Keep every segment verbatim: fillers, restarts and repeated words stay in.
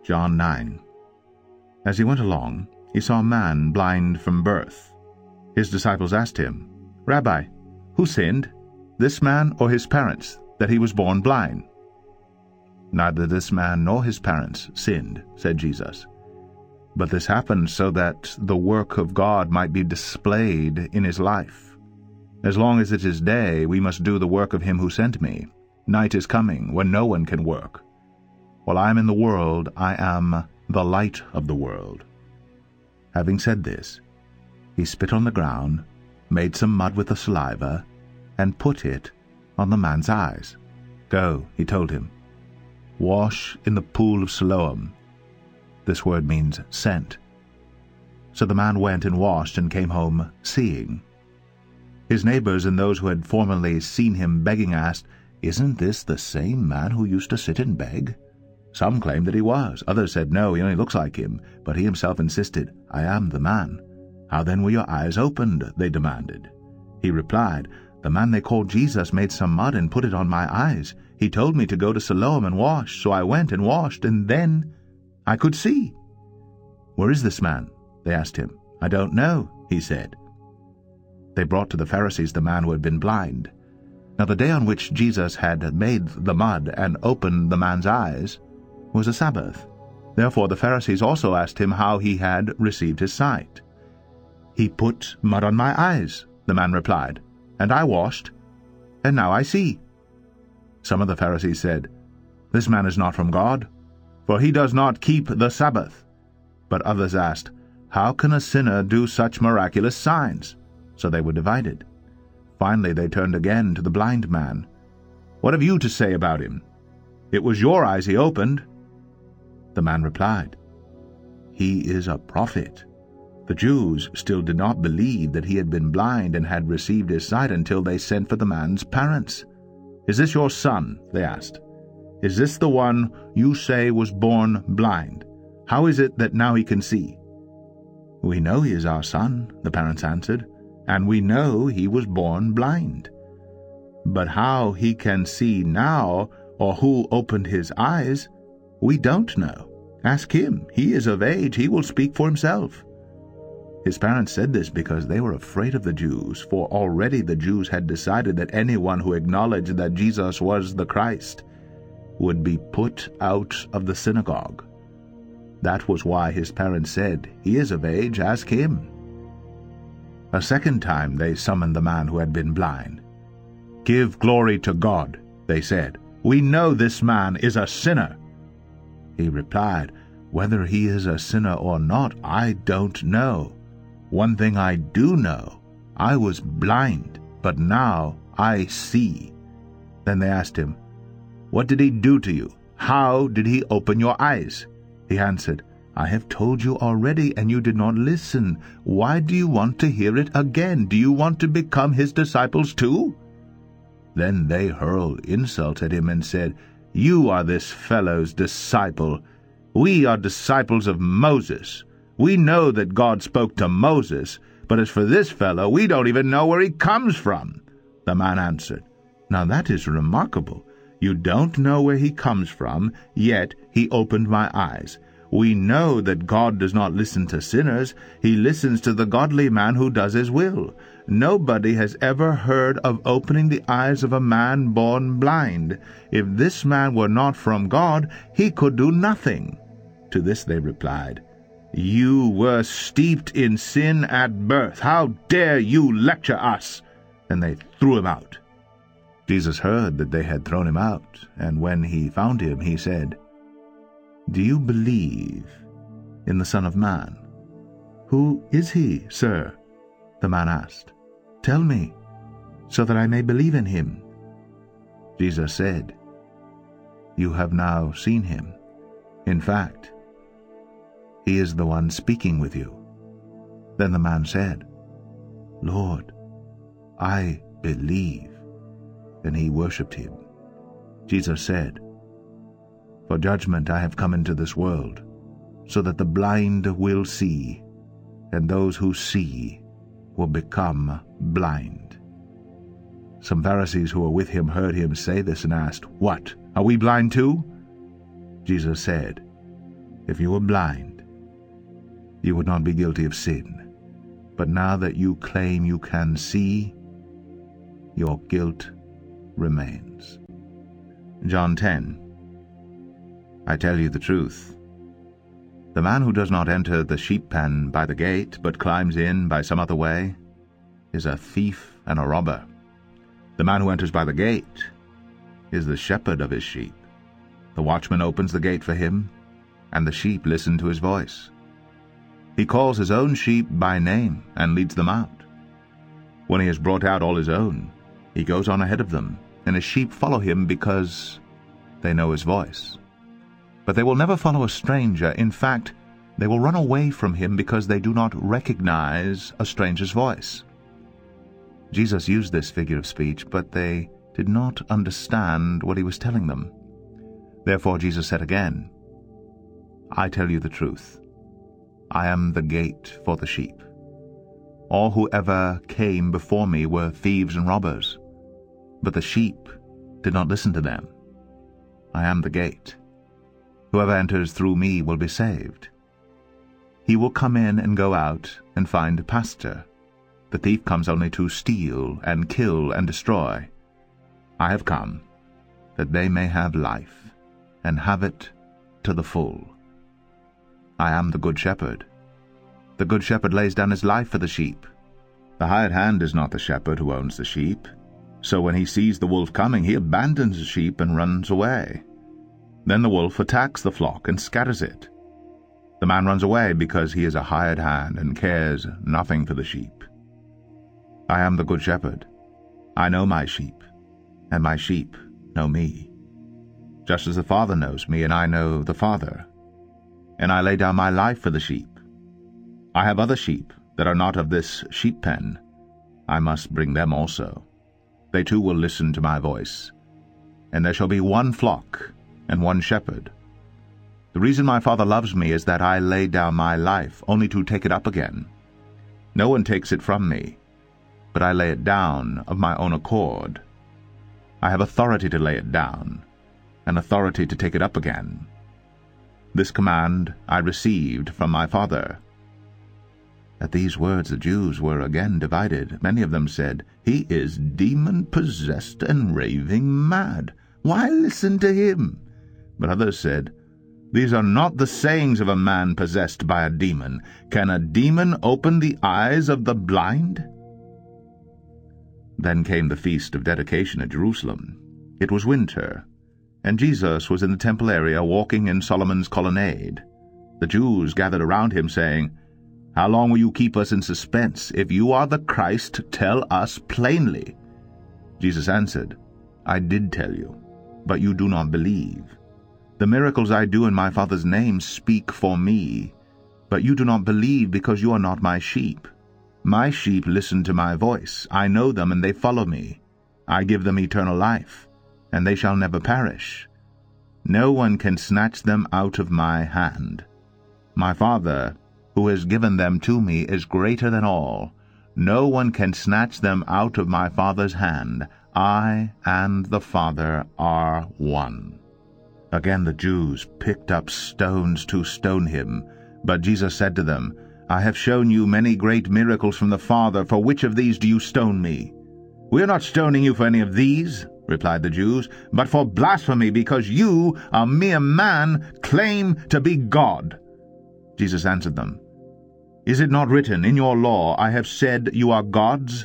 John nine. As he went along, he saw a man blind from birth. His disciples asked him, "Rabbi, who sinned, this man or his parents, that he was born blind?" "Neither this man nor his parents sinned," said Jesus. "But this happened so that the work of God might be displayed in his life. As long as it is day, we must do the work of him who sent me. Night is coming, when no one can work. While I am in the world, I am the light of the world." Having said this, he spit on the ground, made some mud with the saliva, and put it on the man's eyes. "Go," he told him, "wash in the pool of Siloam." This word means sent. So the man went and washed and came home seeing. His neighbors and those who had formerly seen him begging asked, "Isn't this the same man who used to sit and beg?" Some claimed that he was. Others said, "No, he only looks like him." But he himself insisted, "I am the man." "How then were your eyes opened?" they demanded. He replied, "The man they called Jesus made some mud and put it on my eyes. He told me to go to Siloam and wash, so I went and washed, and then I could see." "Where is this man?" they asked him. "I don't know," he said. They brought to the Pharisees the man who had been blind. Now the day on which Jesus had made the mud and opened the man's eyes was a Sabbath. Therefore the Pharisees also asked him how he had received his sight. "He put mud on my eyes," the man replied, "and I washed, and now I see." Some of the Pharisees said, "This man is not from God, for he does not keep the Sabbath." But others asked, "How can a sinner do such miraculous signs?" So they were divided. Finally they turned again to the blind man. "What have you to say about him? It was your eyes he opened." The man replied, "He is a prophet." The Jews still did not believe that he had been blind and had received his sight until they sent for the man's parents. "Is this your son?" they asked. "Is this the one you say was born blind? How is it that now he can see?" "We know he is our son," the parents answered, "and we know he was born blind. But how he can see now, or who opened his eyes, we don't know. Ask him. He is of age. He will speak for himself." His parents said this because they were afraid of the Jews, for already the Jews had decided that anyone who acknowledged that Jesus was the Christ would be put out of the synagogue. That was why his parents said, "He is of age. Ask him." A second time they summoned the man who had been blind. "Give glory to God," they said. "We know this man is a sinner." He replied, "Whether he is a sinner or not, I don't know. One thing I do know, I was blind, but now I see." Then they asked him, "What did he do to you? How did he open your eyes?" He answered, "I have told you already, and you did not listen. Why do you want to hear it again? Do you want to become his disciples too?" Then they hurled insults at him and said, "You are this fellow's disciple. We are disciples of Moses. We know that God spoke to Moses, but as for this fellow, we don't even know where he comes from." The man answered, "Now that is remarkable. You don't know where he comes from, yet he opened my eyes. We know that God does not listen to sinners. He listens to the godly man who does his will. Nobody has ever heard of opening the eyes of a man born blind. If this man were not from God, he could do nothing." To this they replied, "You were steeped in sin at birth. How dare you lecture us?" And they threw him out. Jesus heard that they had thrown him out, and when he found him, he said, "Do you believe in the Son of Man?" "Who is he, sir?" the man asked. "Tell me, so that I may believe in him." Jesus said, "You have now seen him. In fact, he is the one speaking with you." Then the man said, "Lord, I believe." And he worshipped him. Jesus said, "For judgment I have come into this world, so that the blind will see, and those who see will become blind." Some Pharisees who were with him heard him say this and asked, "What, are we blind too?" Jesus said, If you were blind, you would not be guilty of sin. But now that you claim you can see, your guilt remains. John ten. I tell you the truth. The man who does not enter the sheep pen by the gate, but climbs in by some other way, is a thief and a robber. The man who enters by the gate is the shepherd of his sheep. The watchman opens the gate for him, and the sheep listen to his voice. He calls his own sheep by name and leads them out. When he has brought out all his own, he goes on ahead of them, and his sheep follow him because they know his voice. But they will never follow a stranger. In fact, they will run away from him because they do not recognize a stranger's voice. Jesus used this figure of speech, but they did not understand what he was telling them. Therefore Jesus said again, I tell you the truth. I am the gate for the sheep. All who ever came before me were thieves and robbers, but the sheep did not listen to them. I am the gate. Whoever enters through me will be saved. He will come in and go out and find pasture. The thief comes only to steal and kill and destroy. I have come that they may have life, and have it to the full. I am the good shepherd. The good shepherd lays down his life for the sheep. The hired hand is not the shepherd who owns the sheep. So when he sees the wolf coming, he abandons the sheep and runs away. Then the wolf attacks the flock and scatters it. The man runs away because he is a hired hand and cares nothing for the sheep. I am the good shepherd. I know my sheep, and my sheep know me, just as the Father knows me, and I know the Father, and I lay down my life for the sheep. I have other sheep that are not of this sheep pen. I must bring them also. They too will listen to my voice, and there shall be one flock and one shepherd. The reason my Father loves me is that I lay down my life, only to take it up again. No one takes it from me, but I lay it down of my own accord. I have authority to lay it down, and authority to take it up again. This command I received from my Father. At these words the Jews were again divided. Many of them said, He is demon-possessed and raving mad. Why listen to him? But others said, These are not the sayings of a man possessed by a demon. Can a demon open the eyes of the blind? Then came the feast of dedication at Jerusalem. It was winter, and Jesus was in the temple area walking in Solomon's colonnade. The Jews gathered around him, saying, How long will you keep us in suspense? If you are the Christ, tell us plainly. Jesus answered, I did tell you, but you do not believe. The miracles I do in my Father's name speak for me, but you do not believe because you are not my sheep. My sheep listen to my voice. I know them, and they follow me. I give them eternal life, and they shall never perish. No one can snatch them out of my hand. My Father, who has given them to me, is greater than all. No one can snatch them out of my Father's hand. I and the Father are one. Again the Jews picked up stones to stone him, but Jesus said to them, I have shown you many great miracles from the Father. For which of these do you stone me? We are not stoning you for any of these, replied the Jews, but for blasphemy, because you, a mere man, claim to be God. Jesus answered them, Is it not written in your law, I have said you are gods?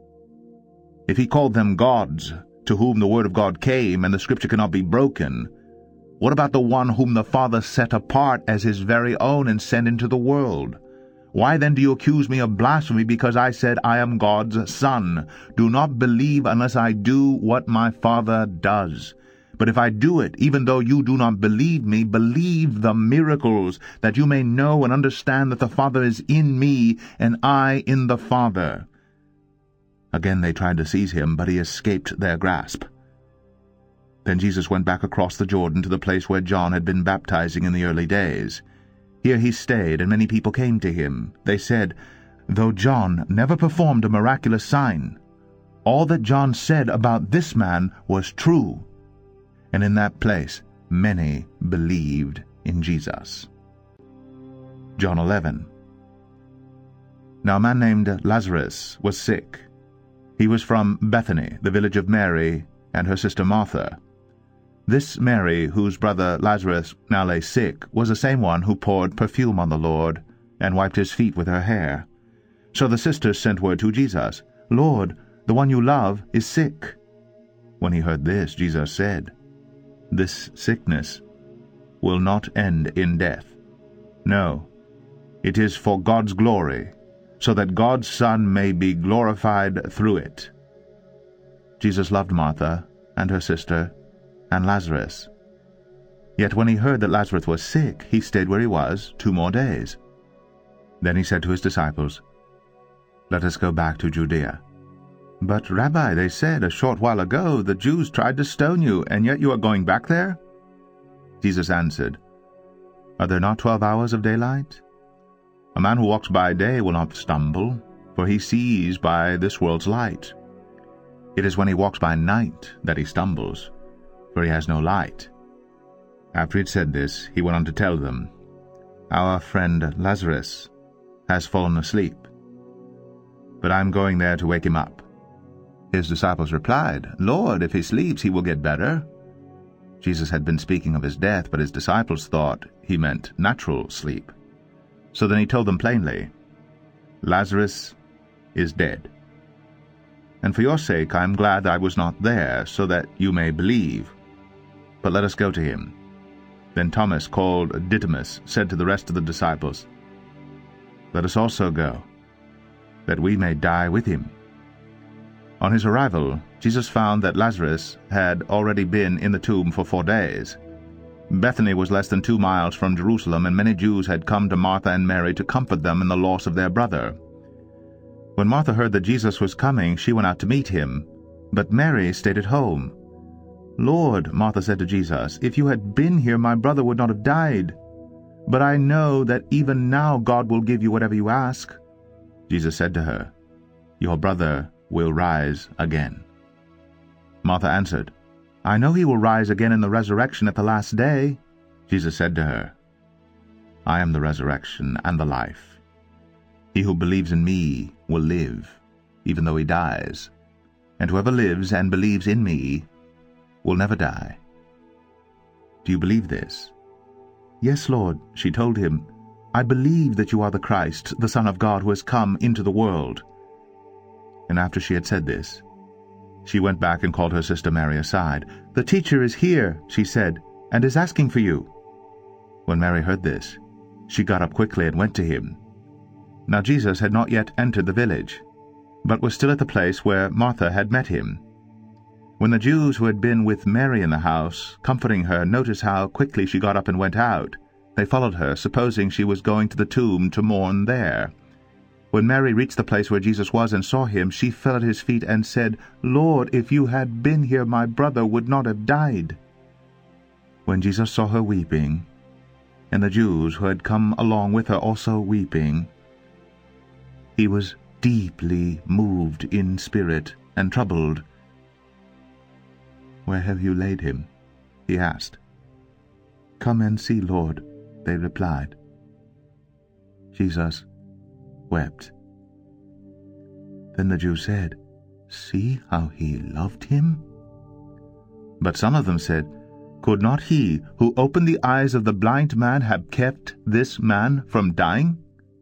If he called them gods, to whom the word of God came, and the scripture cannot be broken, what about the one whom the Father set apart as his very own and sent into the world? Why then do you accuse me of blasphemy because I said I am God's son? Do not believe unless I do what my Father does. But if I do it, even though you do not believe me, believe the miracles, that you may know and understand that the Father is in me, and I in the Father. Again they tried to seize him, but he escaped their grasp. Then Jesus went back across the Jordan to the place where John had been baptizing in the early days. Here he stayed, and many people came to him. They said, Though John never performed a miraculous sign, all that John said about this man was true. And in that place many believed in Jesus. John eleven. Now a man named Lazarus was sick. He was from Bethany, the village of Mary and her sister Martha. This Mary, whose brother Lazarus now lay sick, was the same one who poured perfume on the Lord and wiped his feet with her hair. So the sisters sent word to Jesus, "Lord, the one you love is sick." When he heard this, Jesus said, "This sickness will not end in death. No, it is for God's glory, so that God's Son may be glorified through it." Jesus loved Martha and her sister and Lazarus. Yet when he heard that Lazarus was sick, he stayed where he was two more days. Then he said to his disciples, "Let us go back to Judea." "But, Rabbi," they said, "a short while ago the Jews tried to stone you, and yet you are going back there?" Jesus answered, "Are there not twelve hours of daylight? A man who walks by day will not stumble, for he sees by this world's light. It is when he walks by night that he stumbles, for he has no light." After he had said this, he went on to tell them, "Our friend Lazarus has fallen asleep, but I am going there to wake him up." His disciples replied, "Lord, if he sleeps, he will get better." Jesus had been speaking of his death, but his disciples thought he meant natural sleep. So then he told them plainly, "Lazarus is dead. And for your sake I am glad that I was not there, so that you may believe. But let us go to him." Then Thomas, called Didymus, said to the rest of the disciples, "Let us also go, that we may die with him." On his arrival, Jesus found that Lazarus had already been in the tomb for four days. Bethany was less than two miles from Jerusalem, and many Jews had come to Martha and Mary to comfort them in the loss of their brother. When Martha heard that Jesus was coming, she went out to meet him, but Mary stayed at home. "Lord," Martha said to Jesus, "if you had been here, my brother would not have died. But I know that even now God will give you whatever you ask." Jesus said to her, "Your brother will rise again." Martha answered, "I know he will rise again in the resurrection at the last day." Jesus said to her, "I am the resurrection and the life. He who believes in me will live, even though he dies. And whoever lives and believes in me will never die." "Do you believe this?" "Yes, Lord," she told him. "I believe that you are the Christ, the Son of God, who has come into the world." And after she had said this, she went back and called her sister Mary aside. "The teacher is here," she said, "and is asking for you." When Mary heard this, she got up quickly and went to him. Now Jesus had not yet entered the village, but was still at the place where Martha had met him. When the Jews who had been with Mary in the house, comforting her, noticed how quickly she got up and went out, they followed her, supposing she was going to the tomb to mourn there. When Mary reached the place where Jesus was and saw him, she fell at his feet and said, "Lord, if you had been here, my brother would not have died." When Jesus saw her weeping, and the Jews who had come along with her also weeping, he was deeply moved in spirit and troubled. "Where have you laid him?" he asked. "Come and see, Lord," they replied. Jesus wept. Then the Jews said, "See how he loved him?" But some of them said, "Could not he who opened the eyes of the blind man have kept this man from dying?"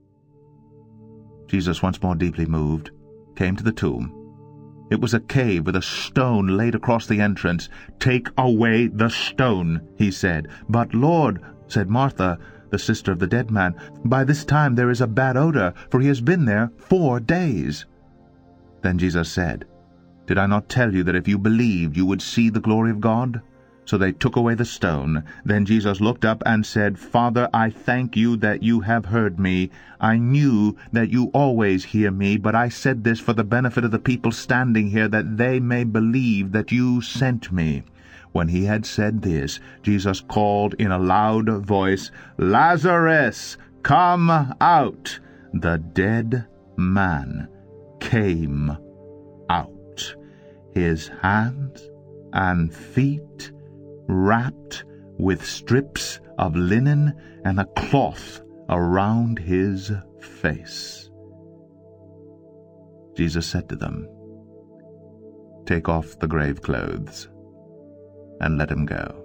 Jesus, once more deeply moved, came to the tomb. It was a cave with a stone laid across the entrance. "Take away the stone," he said. "But Lord," said Martha, the sister of the dead man, "by this time there is a bad odor, for he has been there four days." Then Jesus said, "Did I not tell you that if you believed you would see the glory of God?" So they took away the stone. Then Jesus looked up and said, "Father, I thank you that you have heard me. I knew that you always hear me, but I said this for the benefit of the people standing here, that they may believe that you sent me." When he had said this, Jesus called in a loud voice, "Lazarus, come out!" The dead man came out, his hands and feet wrapped with strips of linen and a cloth around his face. Jesus said to them, "Take off the grave clothes, and let him go."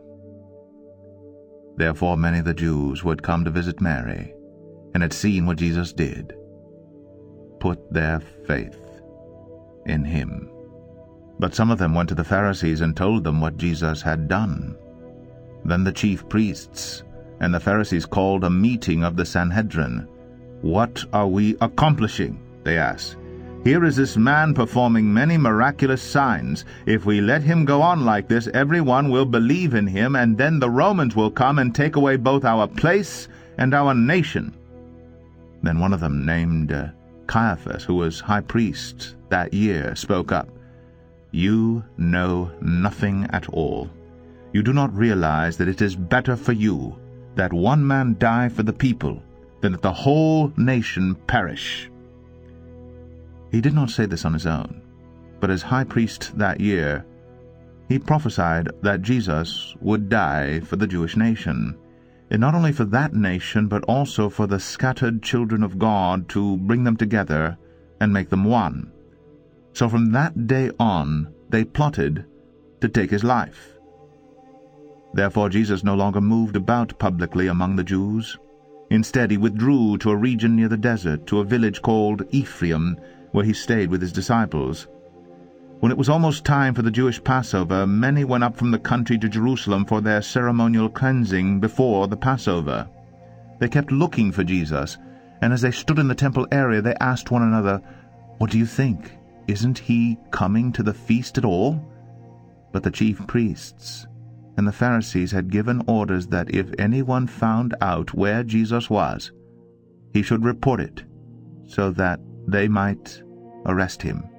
Therefore many of the Jews who had come to visit Mary, and had seen what Jesus did, put their faith in him. But some of them went to the Pharisees and told them what Jesus had done. Then the chief priests and the Pharisees called a meeting of the Sanhedrin. "What are we accomplishing?" they asked. "Here is this man performing many miraculous signs. If we let him go on like this, everyone will believe in him, and then the Romans will come and take away both our place and our nation." Then one of them, named uh, Caiaphas, who was high priest that year, spoke up. "You know nothing at all. You do not realize that it is better for you that one man die for the people than that the whole nation perish." He did not say this on his own, but as high priest that year, he prophesied that Jesus would die for the Jewish nation, and not only for that nation, but also for the scattered children of God, to bring them together and make them one. So from that day on, they plotted to take his life. Therefore Jesus no longer moved about publicly among the Jews. Instead he withdrew to a region near the desert, to a village called Ephraim, where he stayed with his disciples. When it was almost time for the Jewish Passover, many went up from the country to Jerusalem for their ceremonial cleansing before the Passover. They kept looking for Jesus, and as they stood in the temple area they asked one another, "What do you think? Isn't he coming to the feast at all?" But the chief priests and the Pharisees had given orders that if anyone found out where Jesus was, he should report it, so that they might arrest him.